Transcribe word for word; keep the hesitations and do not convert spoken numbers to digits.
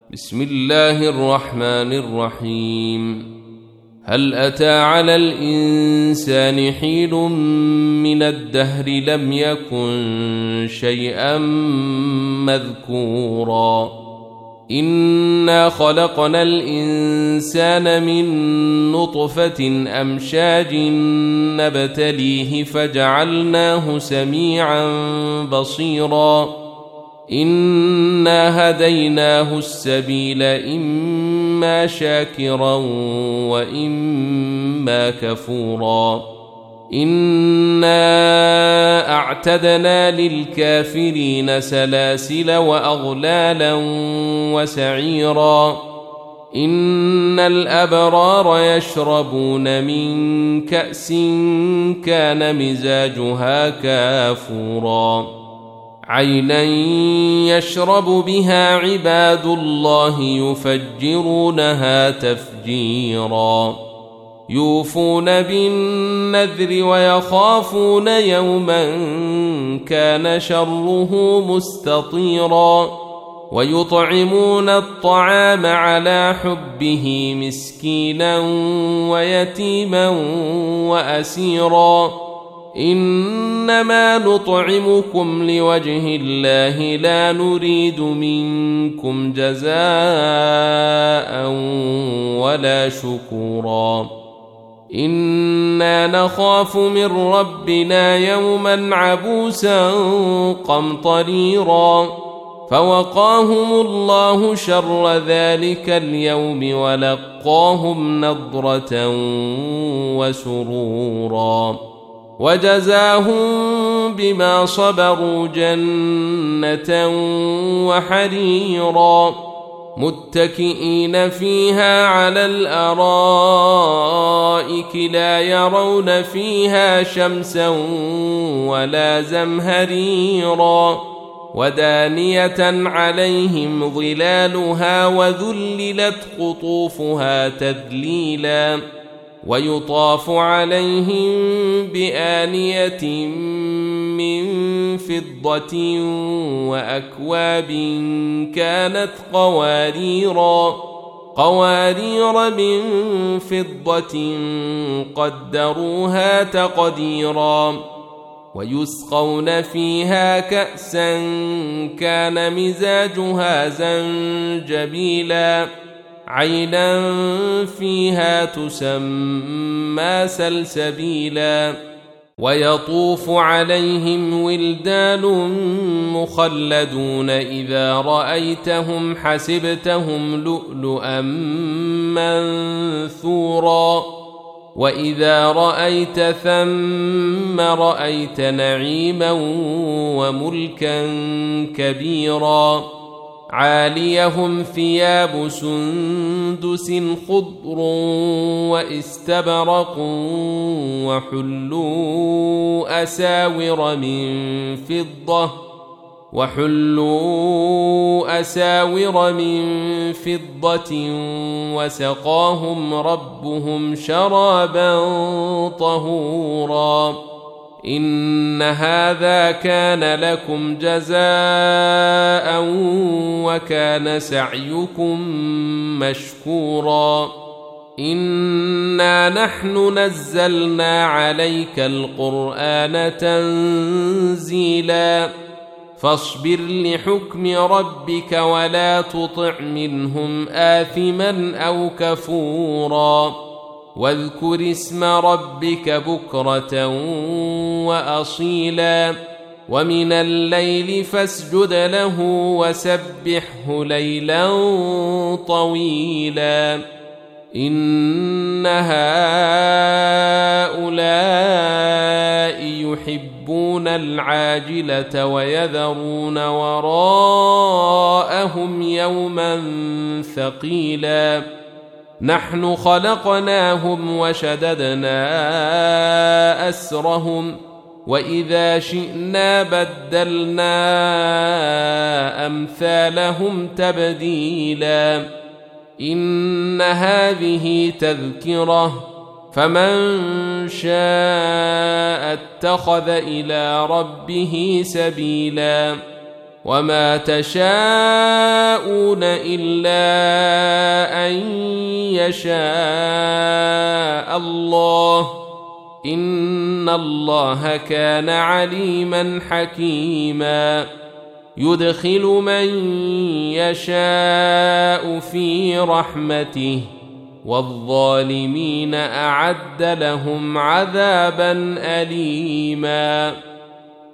بسم الله الرحمن الرحيم. هل أتى على الإنسان حين من الدهر لم يكن شيئا مذكورا إنا خلقنا الإنسان من نطفة أمشاج نبتليه فجعلناه سميعا بصيرا إنا هديناه السبيل إما شاكرا وإما كفورا إنا أعتدنا للكافرين سلاسل وأغلالا وسعيرا إن الأبرار يشربون من كأس كان مزاجها كافورا عينا يشرب بها عباد الله يفجرونها تفجيرا يوفون بالنذر ويخافون يوما كان شره مستطيرا ويطعمون الطعام على حبه مسكينا ويتيما وأسيرا إنما نطعمكم لوجه الله لا نريد منكم جزاء ولا شكورا إنا نخاف من ربنا يوما عبوسا قمطريرا فوقاهم الله شر ذلك اليوم ولقاهم نضرة وسرورا وجزاهم بما صبروا جنة وحريرا متكئين فيها على الأرائك لا يرون فيها شمسا ولا زمهريرا ودانية عليهم ظلالها وذللت قطوفها تذليلا ويطاف عليهم بآنية من فضة وأكواب كانت قواريرا قوارير من فضة قدروها تقديرا ويسقون فيها كأسا كان مزاجها زنجبيلا عينا فيها تسمى سلسبيلا ويطوف عليهم ولدان مخلدون إذا رأيتهم حسبتهم لؤلؤا منثورا وإذا رأيت ثم رأيت نعيما وملكا كبيرا عاليهم ثياب سندس خضر واستبرق وحلوا أساور من فضة وحلوا أساور من فضة وسقاهم ربهم شرابا طهورا إن هذا كان لكم جزاء وكان سعيكم مشكورا إنا نحن نزلنا عليك القرآن تنزيلا فاصبر لحكم ربك ولا تطع منهم آثما أو كفورا واذكر اسم ربك بكرة وأصيلا ومن الليل فاسجد له وسبحه ليلا طويلا إن هؤلاء يحبون العاجلة ويذرون وراءهم يوما ثقيلا نحن خلقناهم وشددنا أسرهم وإذا شئنا بدلنا أمثالهم تبديلا إن هذه تذكرة فمن شاء اتخذ إلى ربه سبيلا وما تشاءون إلا أن يشاء الله إن الله كان عليما حكيما يدخل من يشاء في رحمته والظالمين أعد لهم عذابا أليما.